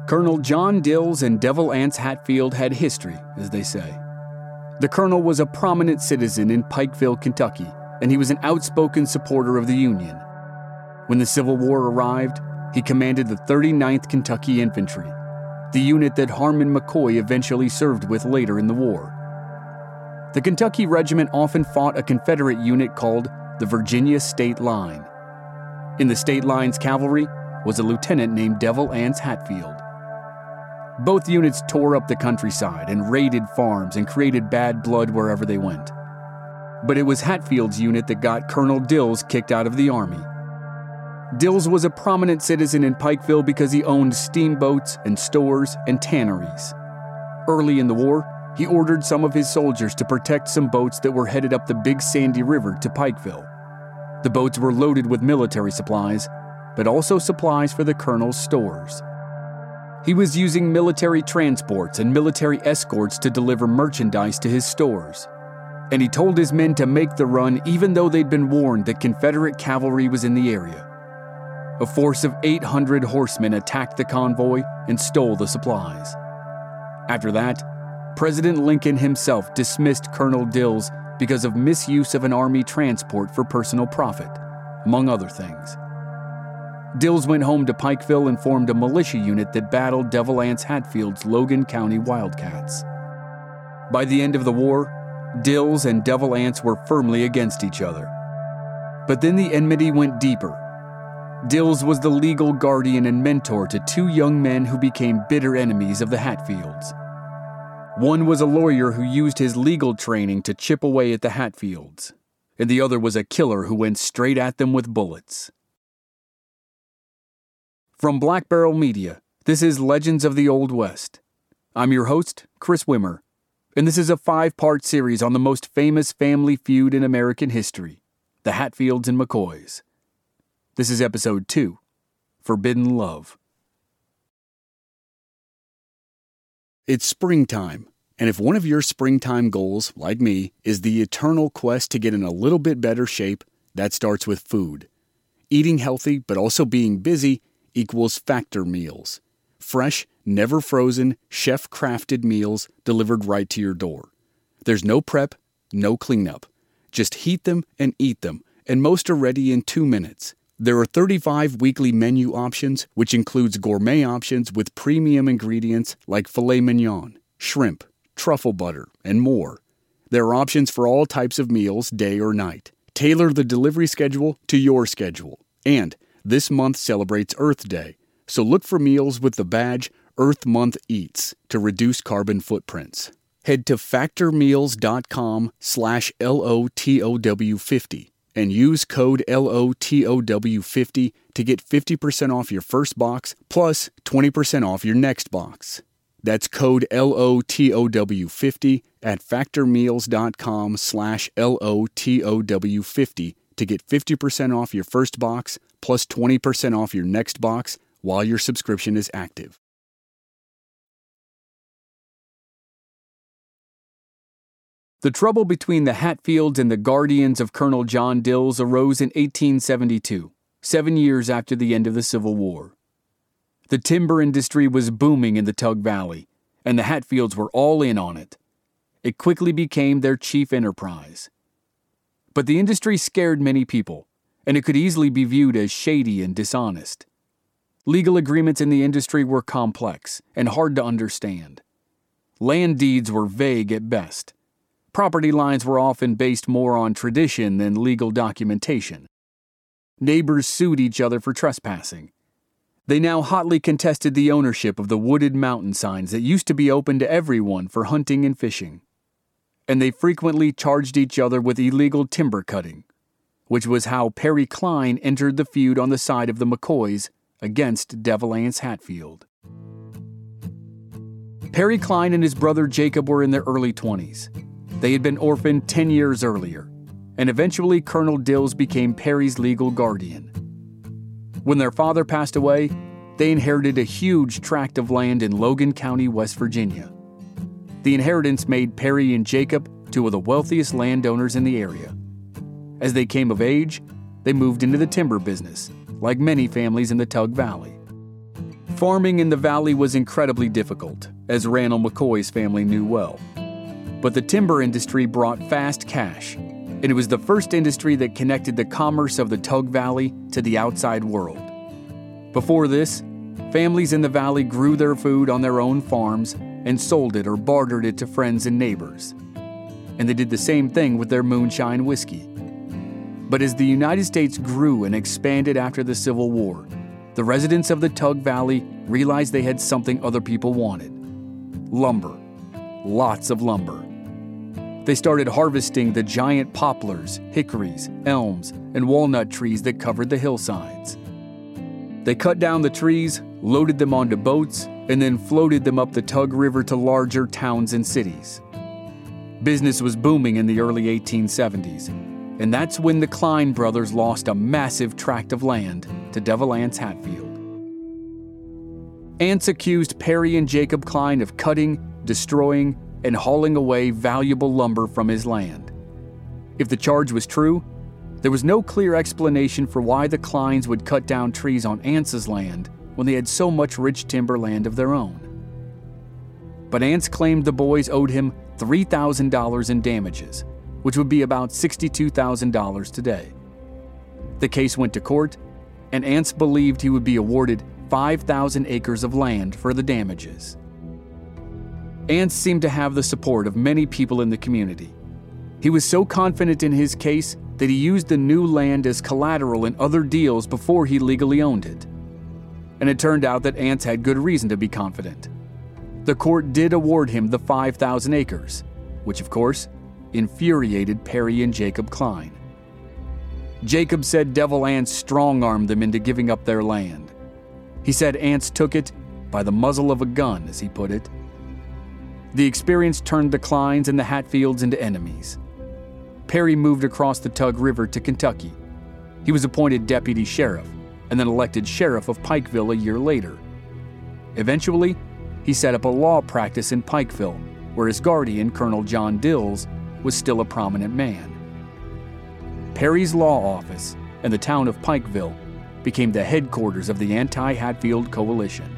Colonel John Dills and Devil Anse Hatfield had history, as they say. The colonel was a prominent citizen in Pikeville, Kentucky, and he was an outspoken supporter of the Union. When the Civil War arrived, he commanded the 39th Kentucky Infantry, the unit that Harmon McCoy eventually served with later in the war. The Kentucky Regiment often fought a Confederate unit called the Virginia State Line. In the State Line's cavalry was a lieutenant named Devil Anse Hatfield. Both units tore up the countryside and raided farms and created bad blood wherever they went. But it was Hatfield's unit that got Colonel Dills kicked out of the Army. Dills was a prominent citizen in Pikeville because he owned steamboats and stores and tanneries. Early in the war, he ordered some of his soldiers to protect some boats that were headed up the Big Sandy River to Pikeville. The boats were loaded with military supplies, but also supplies for the colonel's stores. He was using military transports and military escorts to deliver merchandise to his stores. And he told his men to make the run even though they'd been warned that Confederate cavalry was in the area. A force of 800 horsemen attacked the convoy and stole the supplies. After that, President Lincoln himself dismissed Colonel Dills because of misuse of an Army transport for personal profit, among other things. Dills went home to Pikeville and formed a militia unit that battled Devil Anse Hatfield's Logan County Wildcats. By the end of the war, Dills and Devil Anse were firmly against each other. But then the enmity went deeper. Dills was the legal guardian and mentor to two young men who became bitter enemies of the Hatfields. One was a lawyer who used his legal training to chip away at the Hatfields, and the other was a killer who went straight at them with bullets. From Black Barrel Media, this is Legends of the Old West. I'm your host, Chris Wimmer, and this is a 5-part series on the most famous family feud in American history, the Hatfields and McCoys. This is episode 2, Forbidden Love. It's springtime, and if one of your springtime goals, like me, is the eternal quest to get in a little bit better shape, that starts with food. Eating healthy but also being busy equals Factor meals. Fresh, never frozen, chef-crafted meals delivered right to your door. There's no prep, no cleanup. Just heat them and eat them, and most are ready in 2 minutes. There are 35 weekly menu options, which includes gourmet options with premium ingredients like filet mignon, shrimp, truffle butter, and more. There are options for all types of meals, day or night. Tailor the delivery schedule to your schedule. And this month celebrates Earth Day, so look for meals with the badge Earth Month Eats to reduce carbon footprints. Head to factormeals.com/LOTOW50 and use code LOTOW50 to get 50% off your first box plus 20% off your next box. That's code LOTOW50 at factormeals.com/LOTOW50 to get 50% off your first box plus 20% off your next box while your subscription is active. The trouble between the Hatfields and the guardians of Colonel John Dills arose in 1872, 7 years after the end of the Civil War. The timber industry was booming in the Tug Valley, and the Hatfields were all in on it. It quickly became their chief enterprise. But the industry scared many people, and it could easily be viewed as shady and dishonest. Legal agreements in the industry were complex and hard to understand. Land deeds were vague at best. Property lines were often based more on tradition than legal documentation. Neighbors sued each other for trespassing. They now hotly contested the ownership of the wooded mountain signs that used to be open to everyone for hunting and fishing. And they frequently charged each other with illegal timber cutting, which was how Perry Cline entered the feud on the side of the McCoys against Devil Anse Hatfield. Perry Cline and his brother Jacob were in their early 20s. They had been orphaned 10 years earlier, and eventually Colonel Dills became Perry's legal guardian. When their father passed away, they inherited a huge tract of land in Logan County, West Virginia. The inheritance made Perry and Jacob two of the wealthiest landowners in the area. As they came of age, they moved into the timber business, like many families in the Tug Valley. Farming in the valley was incredibly difficult, as Randall McCoy's family knew well. But the timber industry brought fast cash, and it was the first industry that connected the commerce of the Tug Valley to the outside world. Before this, families in the valley grew their food on their own farms and sold it or bartered it to friends and neighbors. And they did the same thing with their moonshine whiskey. But as the United States grew and expanded after the Civil War, the residents of the Tug Valley realized they had something other people wanted: lumber. Lots of lumber. They started harvesting the giant poplars, hickories, elms, and walnut trees that covered the hillsides. They cut down the trees, loaded them onto boats, and then floated them up the Tug River to larger towns and cities. Business was booming in the early 1870s, and that's when the Klein brothers lost a massive tract of land to Devil Anse Hatfield. Anse accused Perry and Jacob Klein of cutting, destroying, and hauling away valuable lumber from his land. If the charge was true, there was no clear explanation for why the Kleins would cut down trees on Anse's land when they had so much rich timber land of their own. But Anse claimed the boys owed him $3,000 in damages, which would be about $62,000 today. The case went to court, and Anse believed he would be awarded 5,000 acres of land for the damages. Anse seemed to have the support of many people in the community. He was so confident in his case that he used the new land as collateral in other deals before he legally owned it. And it turned out that Anse had good reason to be confident. The court did award him the 5,000 acres, which of course infuriated Perry and Jacob Klein. Jacob said Devil Anse strong-armed them into giving up their land. He said Anse took it by the muzzle of a gun, as he put it. The experience turned the Kleins and the Hatfields into enemies. Perry moved across the Tug River to Kentucky. He was appointed deputy sheriff and then elected sheriff of Pikeville a year later. Eventually, he set up a law practice in Pikeville, where his guardian, Colonel John Dills, was still a prominent man. Perry's law office and the town of Pikeville became the headquarters of the anti-Hatfield coalition.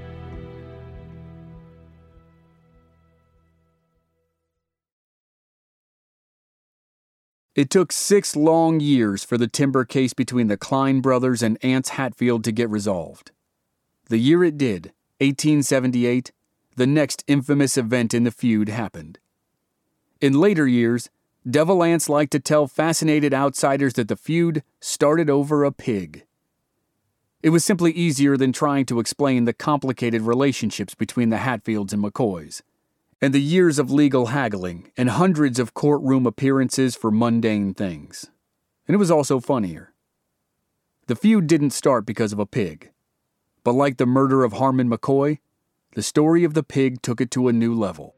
It took 6 long years for the timber case between the Klein brothers and Anse Hatfield to get resolved. The year it did, 1878, the next infamous event in the feud happened. In later years, Devil Anse liked to tell fascinated outsiders that the feud started over a pig. It was simply easier than trying to explain the complicated relationships between the Hatfields and McCoys, and the years of legal haggling and hundreds of courtroom appearances for mundane things. And it was also funnier. The feud didn't start because of a pig, but like the murder of Harmon McCoy, the story of the pig took it to a new level.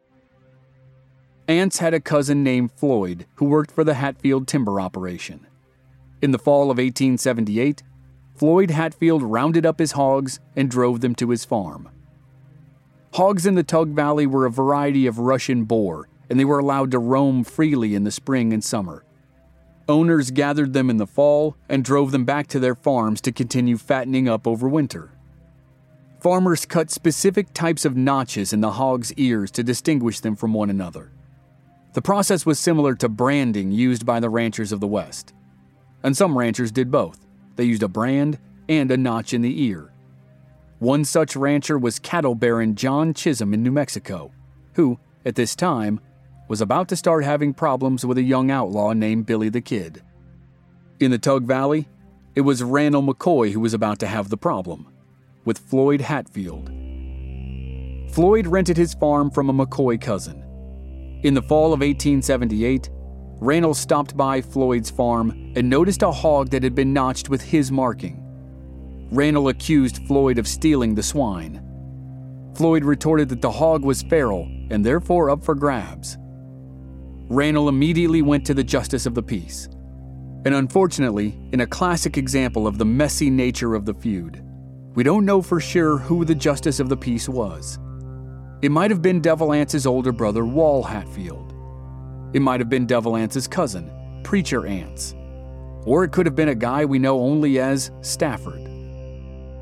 Anse had a cousin named Floyd who worked for the Hatfield timber operation. In the fall of 1878, Floyd Hatfield rounded up his hogs and drove them to his farm. Hogs in the Tug Valley were a variety of Russian boar, and they were allowed to roam freely in the spring and summer. Owners gathered them in the fall and drove them back to their farms to continue fattening up over winter. Farmers cut specific types of notches in the hogs' ears to distinguish them from one another. The process was similar to branding used by the ranchers of the West. And some ranchers did both. They used a brand and a notch in the ear. One such rancher was cattle baron John Chisholm in New Mexico, who, at this time, was about to start having problems with a young outlaw named Billy the Kid. In the Tug Valley, it was Randall McCoy who was about to have the problem, with Floyd Hatfield. Floyd rented his farm from a McCoy cousin. In the fall of 1878, Randall stopped by Floyd's farm and noticed a hog that had been notched with his marking. Randall accused Floyd of stealing the swine. Floyd retorted that the hog was feral and therefore up for grabs. Randall immediately went to the Justice of the Peace. And unfortunately, in a classic example of the messy nature of the feud, we don't know for sure who the Justice of the Peace was. It might have been Devil Anse's older brother, Wall Hatfield. It might have been Devil Anse's cousin, Preacher Anse. Or it could have been a guy we know only as Stafford.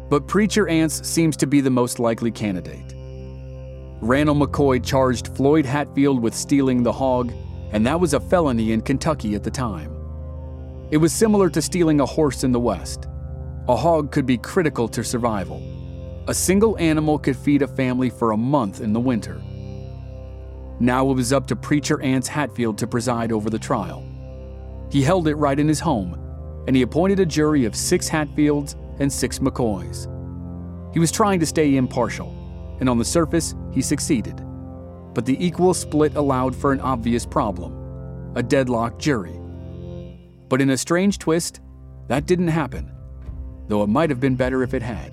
But Preacher Ants seems to be the most likely candidate. Randall McCoy charged Floyd Hatfield with stealing the hog, and that was a felony in Kentucky at the time. It was similar to stealing a horse in the West. A hog could be critical to survival. A single animal could feed a family for a month in the winter. Now it was up to Preacher Ants Hatfield to preside over the trial. He held it right in his home, and he appointed a jury of 6 Hatfields and 6 McCoys. He was trying to stay impartial, and on the surface, he succeeded. But the equal split allowed for an obvious problem: a deadlocked jury. But in a strange twist, that didn't happen, though it might have been better if it had.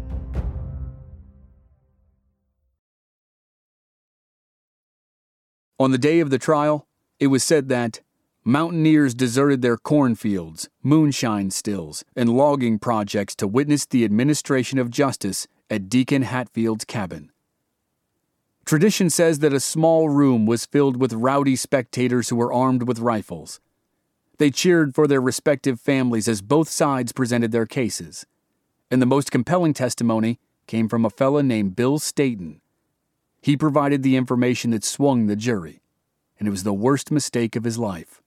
On the day of the trial, it was said that mountaineers deserted their cornfields, moonshine stills, and logging projects to witness the administration of justice at Deacon Hatfield's cabin. Tradition says that a small room was filled with rowdy spectators who were armed with rifles. They cheered for their respective families as both sides presented their cases. And the most compelling testimony came from a fella named Bill Staton. He provided the information that swung the jury, and it was the worst mistake of his life.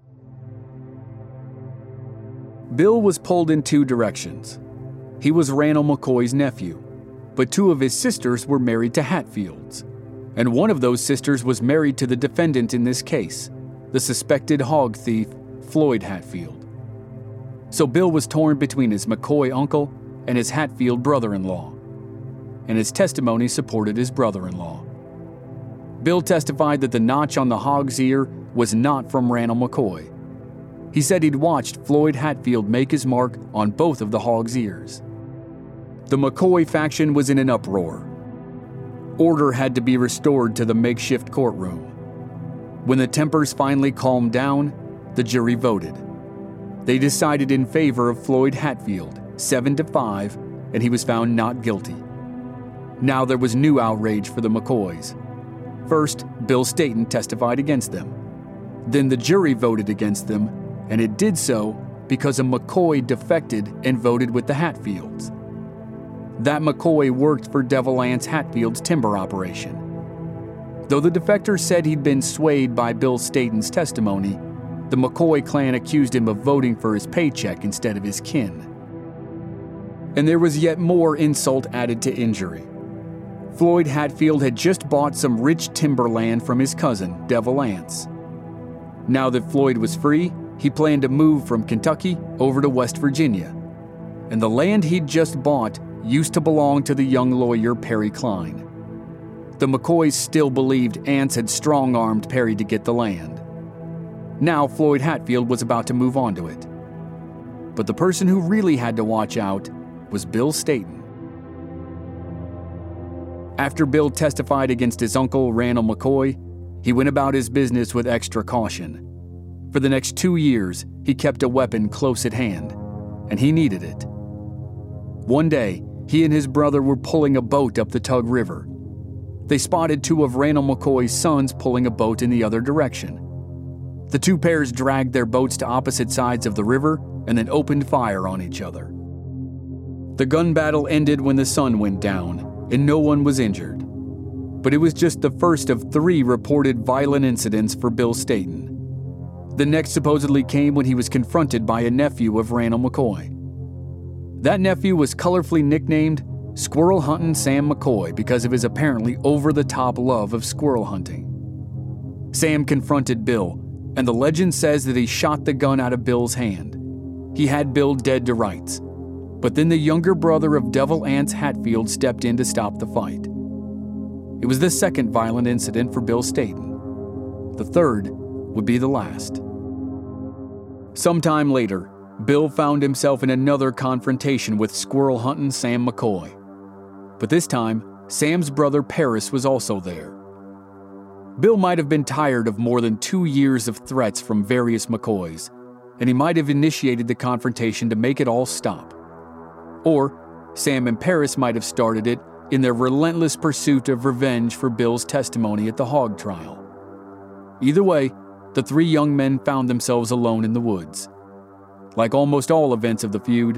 Bill was pulled in 2 directions. He was Randall McCoy's nephew, but 2 of his sisters were married to Hatfields, and one of those sisters was married to the defendant in this case, the suspected hog thief, Floyd Hatfield. So Bill was torn between his McCoy uncle and his Hatfield brother-in-law, and his testimony supported his brother-in-law. Bill testified that the notch on the hog's ear was not from Randall McCoy. He said he'd watched Floyd Hatfield make his mark on both of the hog's ears. The McCoy faction was in an uproar. Order had to be restored to the makeshift courtroom. When the tempers finally calmed down, the jury voted. They decided in favor of Floyd Hatfield, 7-5, and he was found not guilty. Now there was new outrage for the McCoys. First, Bill Staton testified against them. Then the jury voted against them, and it did so because a McCoy defected and voted with the Hatfields. That McCoy worked for Devil Ants Hatfield's timber operation. Though the defector said he'd been swayed by Bill Staton's testimony, the McCoy clan accused him of voting for his paycheck instead of his kin. And there was yet more insult added to injury. Floyd Hatfield had just bought some rich timberland from his cousin, Devil Ants. Now that Floyd was free, he planned to move from Kentucky over to West Virginia. And the land he'd just bought used to belong to the young lawyer Perry Klein. The McCoys still believed Ants had strong-armed Perry to get the land. Now Floyd Hatfield was about to move on to it. But the person who really had to watch out was Bill Staton. After Bill testified against his uncle, Randall McCoy, he went about his business with extra caution. For the next 2 years, he kept a weapon close at hand, and he needed it. One day, he and his brother were pulling a boat up the Tug River. They spotted 2 of Randall McCoy's sons pulling a boat in the other direction. The 2 pairs dragged their boats to opposite sides of the river and then opened fire on each other. The gun battle ended when the sun went down, and no one was injured. But it was just the first of 3 reported violent incidents for Bill Staton. The next supposedly came when he was confronted by a nephew of Randall McCoy. That nephew was colorfully nicknamed Squirrel Huntin' Sam McCoy because of his apparently over-the-top love of squirrel hunting. Sam confronted Bill, and the legend says that he shot the gun out of Bill's hand. He had Bill dead to rights. But then the younger brother of Devil Ants Hatfield stepped in to stop the fight. It was the second violent incident for Bill Staton. The third would be the last. Sometime later, Bill found himself in another confrontation with Squirrel Huntin' Sam McCoy. But this time, Sam's brother Paris was also there. Bill might have been tired of more than 2 years of threats from various McCoys, and he might have initiated the confrontation to make it all stop. Or Sam and Paris might have started it in their relentless pursuit of revenge for Bill's testimony at the hog trial. Either way, the 3 young men found themselves alone in the woods. Like almost all events of the feud,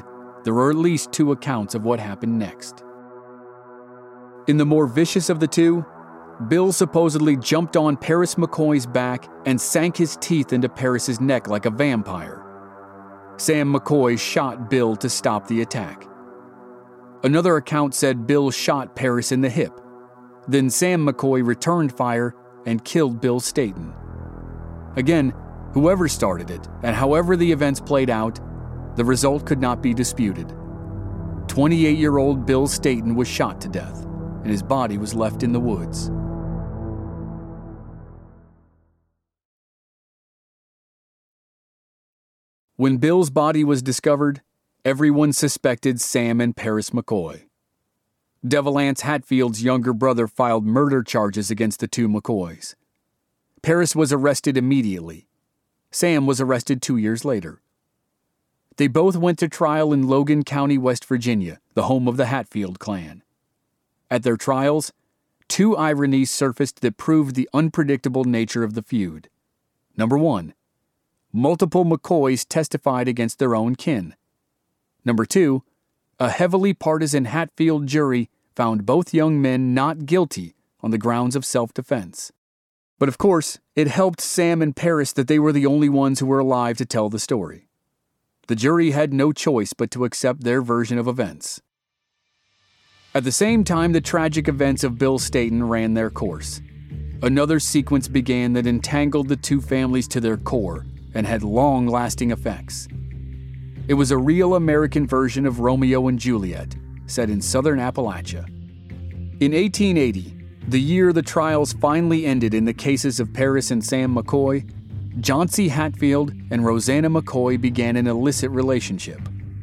there are at least two accounts of what happened next. In the more vicious of the two, Bill supposedly jumped on Paris McCoy's back and sank his teeth into Paris's neck like a vampire. Sam McCoy shot Bill to stop the attack. Another account said Bill shot Paris in the hip. Then Sam McCoy returned fire and killed Bill Staton. Again, whoever started it, and however the events played out, the result could not be disputed. 28-year-old Bill Staton was shot to death, and his body was left in the woods. When Bill's body was discovered, everyone suspected Sam and Paris McCoy. Devil Anse Hatfield's younger brother filed murder charges against the two McCoys. Paris was arrested immediately. Sam was arrested 2 years later. They both went to trial in Logan County, West Virginia, the home of the Hatfield clan. At their trials, two ironies surfaced that proved the unpredictable nature of the feud. Number one, multiple McCoys testified against their own kin. Number two, a heavily partisan Hatfield jury found both young men not guilty on the grounds of self-defense. But of course, it helped Sam and Paris that they were the only ones who were alive to tell the story. The jury had no choice but to accept their version of events. At the same time the tragic events of Bill Staton ran their course, another sequence began that entangled the two families to their core and had long-lasting effects. It was a real American version of Romeo and Juliet, set in southern Appalachia. In 1880, the year the trials finally ended in the cases of Paris and Sam McCoy, John C. Hatfield and Rosanna McCoy began an illicit relationship.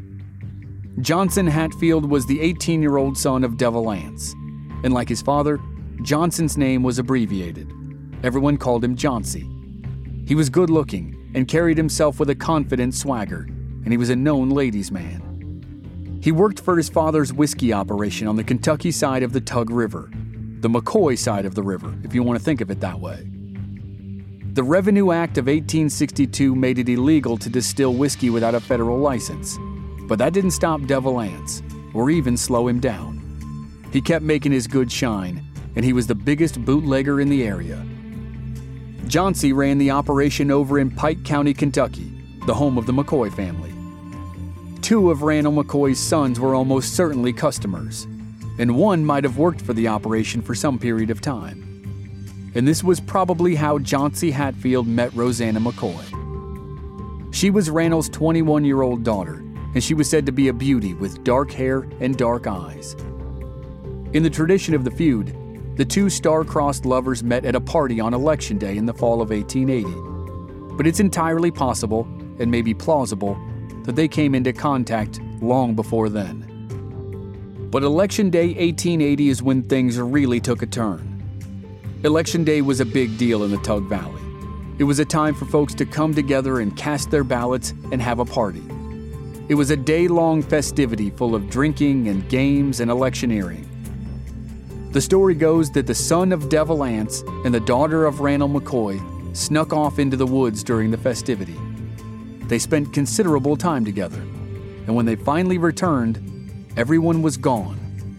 Johnson Hatfield was the 18-year-old son of Devil Anse, and like his father, Johnson's name was abbreviated. Everyone called him Johnsy. He was good-looking and carried himself with a confident swagger, and he was a known ladies' man. He worked for his father's whiskey operation on the Kentucky side of the Tug River, the McCoy side of the river, if you want to think of it that way. The Revenue Act of 1862 made it illegal to distill whiskey without a federal license, but that didn't stop Devil Anse, or even slow him down. He kept making his good shine, and he was the biggest bootlegger in the area. Johnsy ran the operation over in Pike County, Kentucky, the home of the McCoy family. Two of Randall McCoy's sons were almost certainly customers, and one might have worked for the operation for some period of time. And this was probably how John C. Hatfield met Rosanna McCoy. She was Randall's 21-year-old daughter, and she was said to be a beauty with dark hair and dark eyes. In the tradition of the feud, the two star-crossed lovers met at a party on Election Day in the fall of 1880. But it's entirely possible, and maybe plausible, that they came into contact long before then. But Election Day 1880 is when things really took a turn. Election Day was a big deal in the Tug Valley. It was a time for folks to come together and cast their ballots and have a party. It was a day-long festivity full of drinking and games and electioneering. The story goes that the son of Devil Anse and the daughter of Randall McCoy snuck off into the woods during the festivity. They spent considerable time together, and when they finally returned, everyone was gone.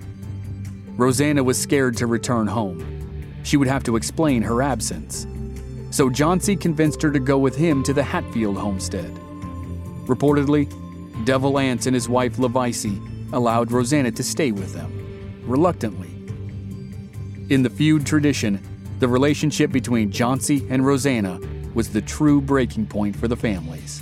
Rosanna was scared to return home. She would have to explain her absence. So Johnsy convinced her to go with him to the Hatfield homestead. Reportedly, Devil Anse and his wife Levice allowed Rosanna to stay with them, reluctantly. In the feud tradition, the relationship between Johnsy and Rosanna was the true breaking point for the families.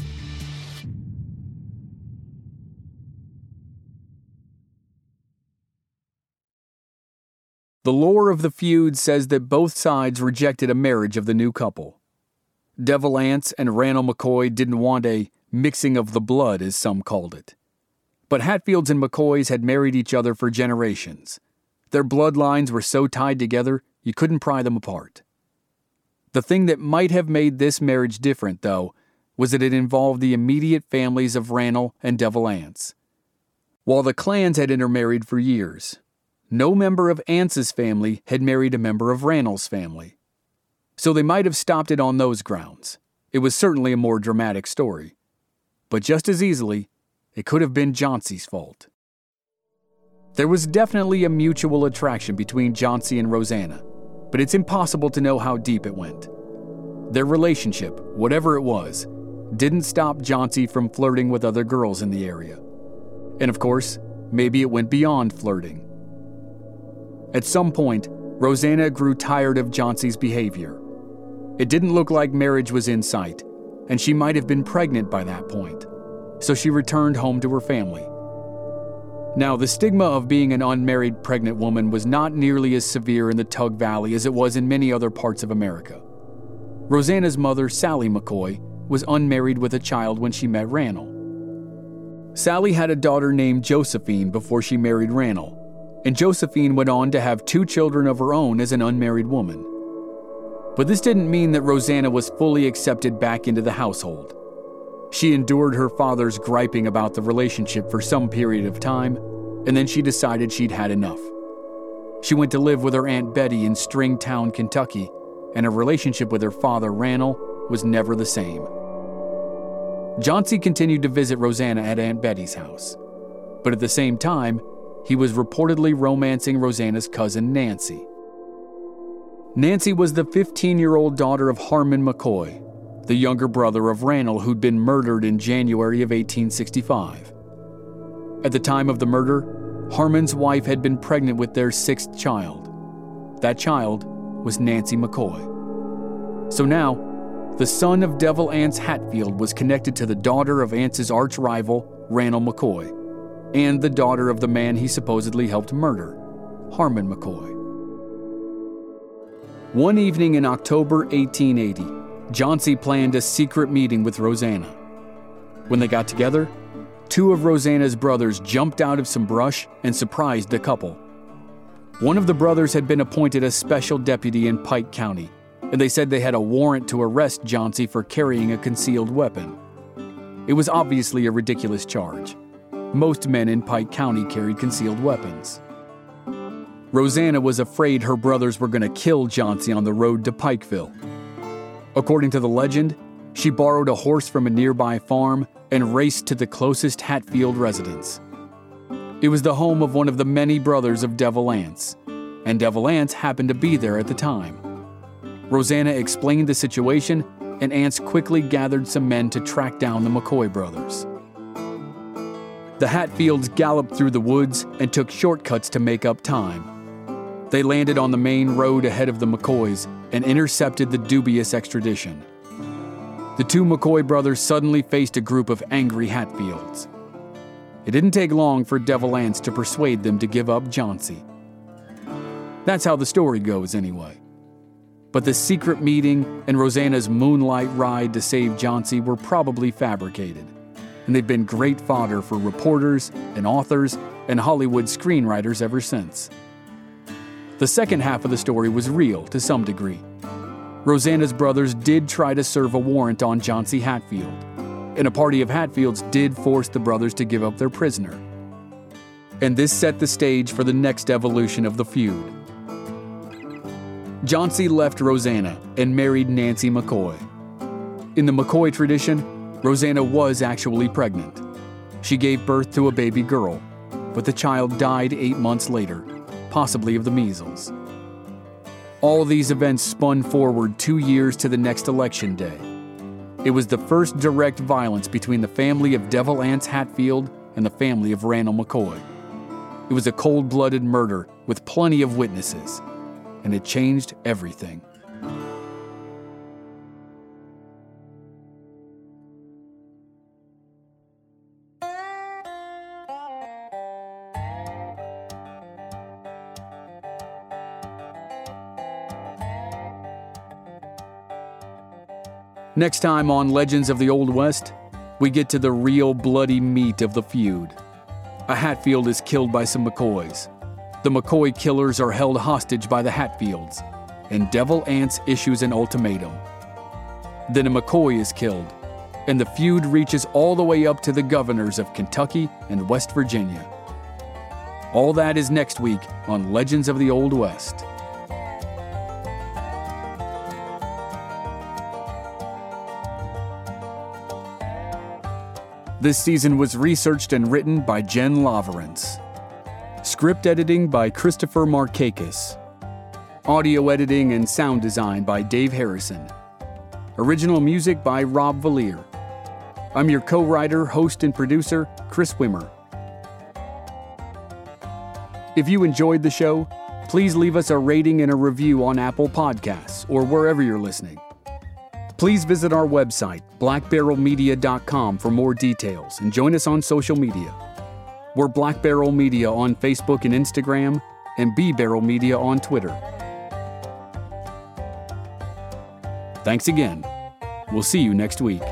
The lore of the feud says that both sides rejected a marriage of the new couple. Devil Anse and Randall McCoy didn't want a mixing of the blood, as some called it. But Hatfields and McCoys had married each other for generations. Their bloodlines were so tied together, you couldn't pry them apart. The thing that might have made this marriage different, though, was that it involved the immediate families of Randall and Devil Anse. While the clans had intermarried for years, no member of Anse's family had married a member of Randall's family. So they might have stopped it on those grounds. It was certainly a more dramatic story. But just as easily, it could have been Jauncey's fault. There was definitely a mutual attraction between Jauncey and Rosanna, but it's impossible to know how deep it went. Their relationship, whatever it was, didn't stop Jauncey from flirting with other girls in the area. And of course, maybe it went beyond flirting. At some point, Rosanna grew tired of Jauncey's behavior. It didn't look like marriage was in sight, and she might have been pregnant by that point, so she returned home to her family. Now, the stigma of being an unmarried pregnant woman was not nearly as severe in the Tug Valley as it was in many other parts of America. Rosanna's mother, Sally McCoy, was unmarried with a child when she met Rannell. Sally had a daughter named Josephine before she married Rannell, and Josephine went on to have 2 children of her own as an unmarried woman. But this didn't mean that Rosanna was fully accepted back into the household. She endured her father's griping about the relationship for some period of time, and then she decided she'd had enough. She went to live with her Aunt Betty in Stringtown, Kentucky, and her relationship with her father, Rannell, was never the same. Jauncey continued to visit Rosanna at Aunt Betty's house, but at the same time, he was reportedly romancing Rosanna's cousin, Nancy. Nancy was the 15-year-old daughter of Harmon McCoy, the younger brother of Rannell who'd been murdered in January of 1865. At the time of the murder, Harmon's wife had been pregnant with their 6th child. That child was Nancy McCoy. So now, the son of Devil Anse Hatfield was connected to the daughter of Anse's arch-rival, Rannell McCoy, and the daughter of the man he supposedly helped murder, Harmon McCoy. One evening in October 1880, Jauncey planned a secret meeting with Rosanna. When they got together, 2 of Rosanna's brothers jumped out of some brush and surprised the couple. One of the brothers had been appointed a special deputy in Pike County, and they said they had a warrant to arrest Jauncey for carrying a concealed weapon. It was obviously a ridiculous charge. Most men in Pike County carried concealed weapons. Rosanna was afraid her brothers were going to kill Jauncey on the road to Pikeville. According to the legend, she borrowed a horse from a nearby farm and raced to the closest Hatfield residence. It was the home of one of the many brothers of Devil Anse, and Devil Anse happened to be there at the time. Rosanna explained the situation, and Anse quickly gathered some men to track down the McCoy brothers. The Hatfields galloped through the woods and took shortcuts to make up time. They landed on the main road ahead of the McCoys and intercepted the dubious extradition. The 2 McCoy brothers suddenly faced a group of angry Hatfields. It didn't take long for Devil Anse to persuade them to give up Jauncey. That's how the story goes anyway. But the secret meeting and Rosanna's moonlight ride to save Jauncey were probably fabricated, and they've been great fodder for reporters and authors and Hollywood screenwriters ever since. The second half of the story was real to some degree. Rosanna's brothers did try to serve a warrant on Jauncey Hatfield, and a party of Hatfields did force the brothers to give up their prisoner. And this set the stage for the next evolution of the feud. Jauncey left Rosanna and married Nancy McCoy. In the McCoy tradition, Rosanna was actually pregnant. She gave birth to a baby girl, but the child died 8 months later, possibly of the measles. All these events spun forward 2 years to the next election day. It was the first direct violence between the family of Devil Anse Hatfield and the family of Rannell McCoy. It was a cold-blooded murder with plenty of witnesses, and it changed everything. Next time on Legends of the Old West, we get to the real bloody meat of the feud. A Hatfield is killed by some McCoys. The McCoy killers are held hostage by the Hatfields, and Devil Anse issues an ultimatum. Then a McCoy is killed, and the feud reaches all the way up to the governors of Kentucky and West Virginia. All that is next week on Legends of the Old West. This season was researched and written by Jen Laverance. Script editing by Christopher Markakis. Audio editing and sound design by Dave Harrison. Original music by Rob Valier. I'm your co-writer, host, and producer, Chris Wimmer. If you enjoyed the show, please leave us a rating and a review on Apple Podcasts or wherever you're listening. Please visit our website, blackbarrelmedia.com, for more details and join us on social media. We're Black Barrel Media on Facebook and Instagram, and B Barrel Media on Twitter. Thanks again. We'll see you next week.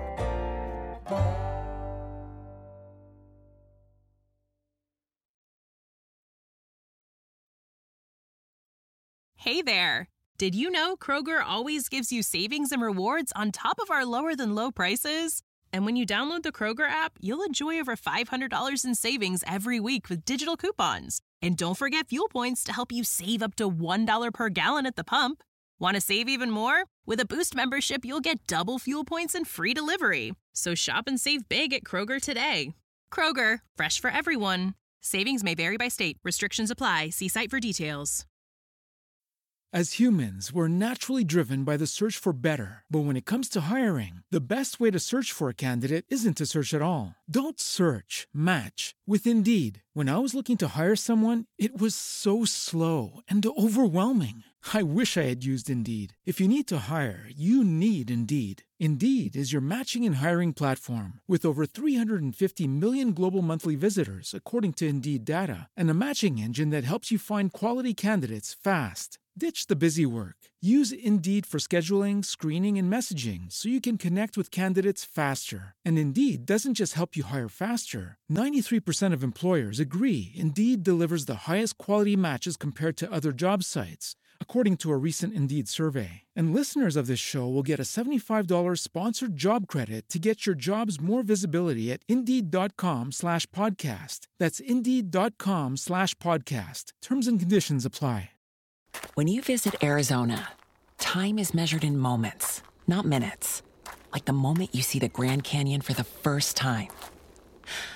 Hey there! Did you know Kroger always gives you savings and rewards on top of our lower-than-low prices? And when you download the Kroger app, you'll enjoy over $500 in savings every week with digital coupons. And don't forget fuel points to help you save up to $1 per gallon at the pump. Want to save even more? With a Boost membership, you'll get double fuel points and free delivery. So shop and save big at Kroger today. Kroger, fresh for everyone. Savings may vary by state. Restrictions apply. See site for details. As humans, we're naturally driven by the search for better. But when it comes to hiring, the best way to search for a candidate isn't to search at all. Don't search, match with Indeed. When I was looking to hire someone, it was so slow and overwhelming. I wish I had used Indeed. If you need to hire, you need Indeed. Indeed is your matching and hiring platform with over 350 million global monthly visitors, according to Indeed data, and a matching engine that helps you find quality candidates fast. Ditch the busy work. Use Indeed for scheduling, screening, and messaging so you can connect with candidates faster. And Indeed doesn't just help you hire faster. 93% of employers agree Indeed delivers the highest quality matches compared to other job sites, according to a recent Indeed survey. And listeners of this show will get a $75 sponsored job credit to get your jobs more visibility at Indeed.com/podcast. That's Indeed.com/podcast. Terms and conditions apply. When you visit Arizona, time is measured in moments, not minutes. Like the moment you see the Grand Canyon for the first time.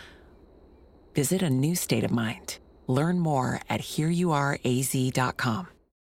Visit a new state of mind. Learn more at hereyouareaz.com.